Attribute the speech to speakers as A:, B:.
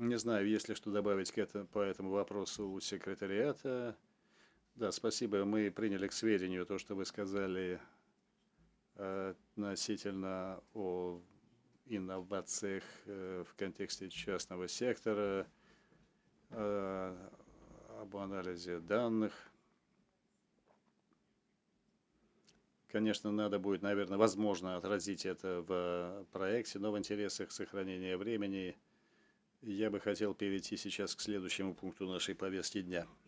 A: Не знаю, есть ли что добавить по этому вопросу у секретариата. Да, спасибо. Мы приняли к сведению то, что вы сказали относительно о инновациях в контексте частного сектора, об анализе данных. Конечно, надо будет, наверное, возможно, отразить это в проекте, но в интересах сохранения времени я бы хотел перейти сейчас к следующему пункту нашей повестки дня.